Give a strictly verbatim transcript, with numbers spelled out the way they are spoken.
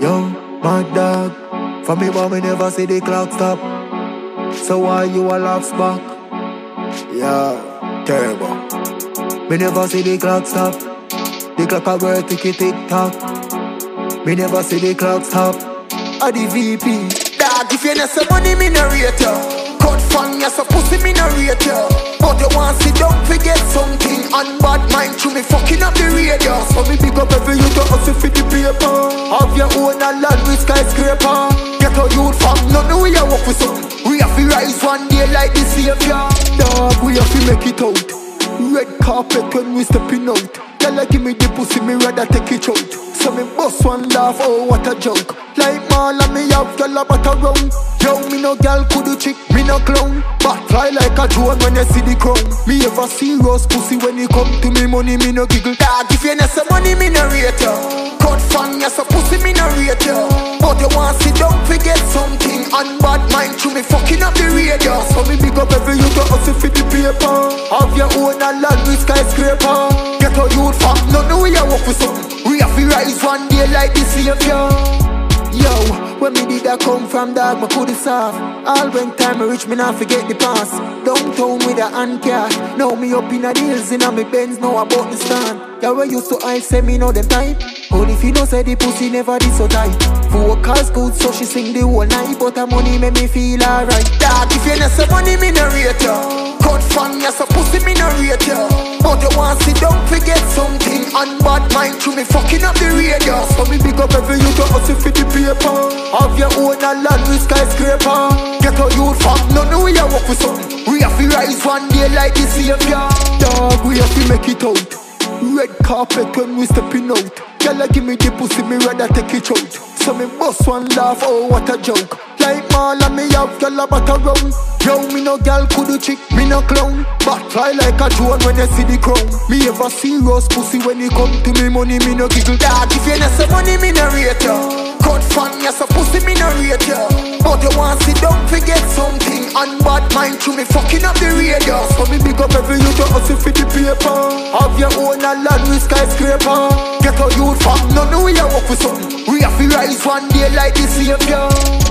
Yo, my dog. For me, but me never see the clock stop. So why you a laugh back? Yeah, terrible. Me never see the clock stop. The clock a work ticky tick tock. Me never see the clock stop. A the V P. Dog, if you not some money, me no rate ya. Cut fan, you so pussy, me no rate ya. But you want sit down, forget something. And bad mind to me fucking up the radio. So me pick up every youth to hustle for the paper. Have your own a land with skyscraper. Get a youth from none we a work with something. We have to rise one day like the savior. Dog, we have to make it out. Red carpet when we stepping out. Y'all give me the pussy, me rather take it out. So me bust one laugh, oh what a joke. Like Marla, me have y'all about a round. Yo, me no gal could do chick, me no clown. But fly like a drone when you see the crown. Me ever see rose pussy when you come to me money, me no giggle. Dog, if you not some money, me no rate ya. Cut fan, you so pussy, me no rate ya. But you want sit down, forget something. And bad mind to me fucking up the radio. So me pick up every youth to hustle for the paper. Have your own a land with skyscraper. Get a youth from none we a work with something. We have to rise one day like the savior. Yo, when me did that come from, dog, my could soft. All when time I reach, me not forget the past. Downtown with a hand cash. Now me up in a deals in a me Benz, now about the stand. Yeah, we used to I say me know them type. Only if you don't say the pussy never did so tight. Four cars good, so she sing the whole night. But her money make me feel alright. Dog, if you not some money, me no rate ya. Cut fan, you so pussy, me no rate ya. But you want sit down, forget something. And bad mind to me fucking up the radio. So me pick up every youth to hustle for the paper. Have your own a land with skyscraper. Get a youth from none we a work with something. We have to rise one day like the savior. Dog, we have to make it out. Red carpet when we stepping out. Y'all give me the pussy, me rather take it out. So me bust one laugh, oh what a joke. Like Marla, me have y'all about a round. Yo, me no gal could do chick, me no clown. But fly like a drone when you see the crown. Me ever see rose pussy when you come to me money, me no giggle. Dog, if you not some money, me no rate ya. Cut fan, you so pussy, me no rate ya. But you want sit down, forget something. And bad mind to me fucking up the radio. So me pick up every youth to hustle for the paper. Have your own a land with skyscraper. Get a youth from none we a work with something. We have to rise one day like the savior.